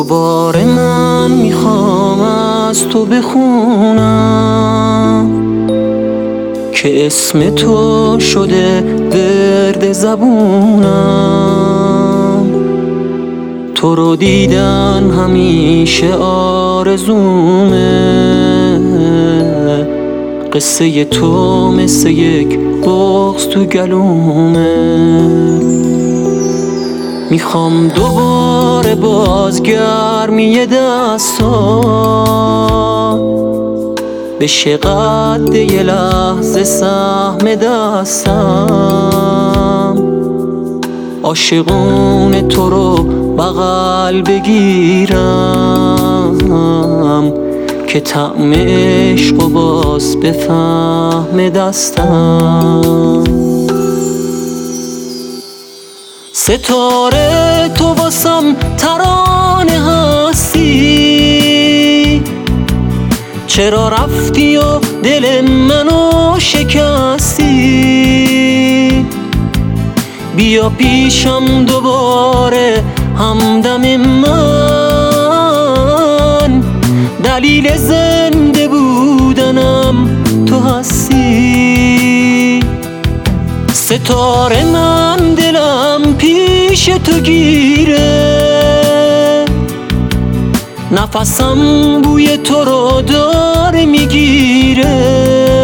دوباره من میخوام از تو بخونم که اسم تو شده ورد زبونم. تو رو دیدن همیشه آرزومه، قصه تو مثل یک بغض تو گلومه. میخوام دوباره بازگرمی دستات بشه قد یه لحظه سهم دستم. عاشقون تو رو بغل بگیرم که طعم عشق و باز بفهم دستم. ستاره تو واسم ترانه هستی، چرا رفتی و دل منو شکستی؟ بیا پیشم دوباره همدم من، دلیل زنده بودنم تو هستی. ستاره من دلم پیش تو گیره، نفسم بوی تو رو داره میگیره.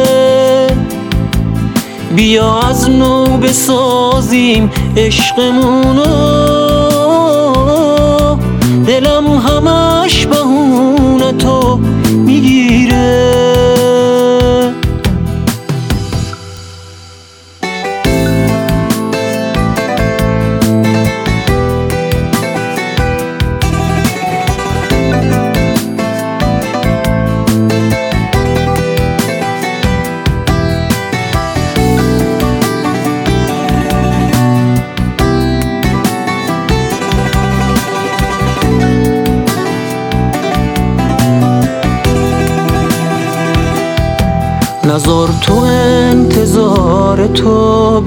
بیا از نو بسازیم عشقمونو، دلم همش بهونه تو میگیره. نذار تو انتظار تو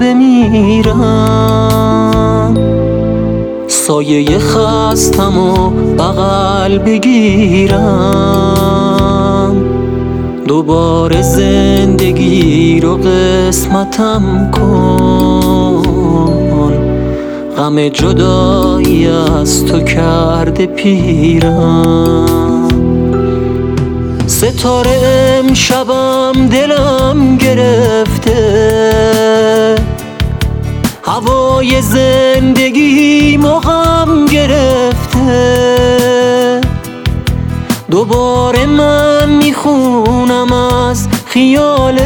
بمیرم، سایه خستم و بغل بگیرم. دوباره زندگی رو قسمتم کن، غم جدایی از تو کرده پیرم. ستاره امشبم دلم گرفته، هوای زندگی غم گرفته. دوباره من میخونم از خیالت،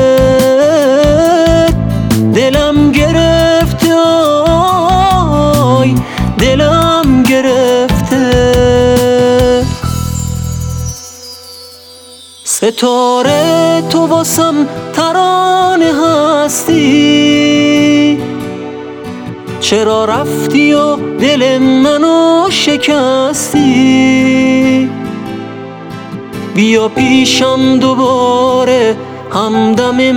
دلم گرفته، آی دلم گرفته. ستاره تو واسم ترانه هستی، چرا رفتی و دل منو شکستی؟ بیا پیشم دوباره همدم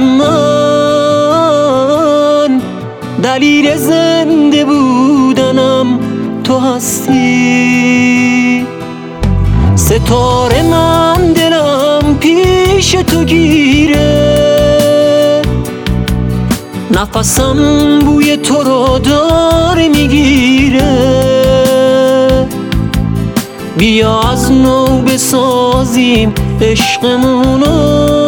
من، دلیل زنده بودنم تو هستی. ستاره من دلم پیش تو گیره، نفسم بوی تو رو داره میگیره. بیا از نو بسازیم عشقمونو،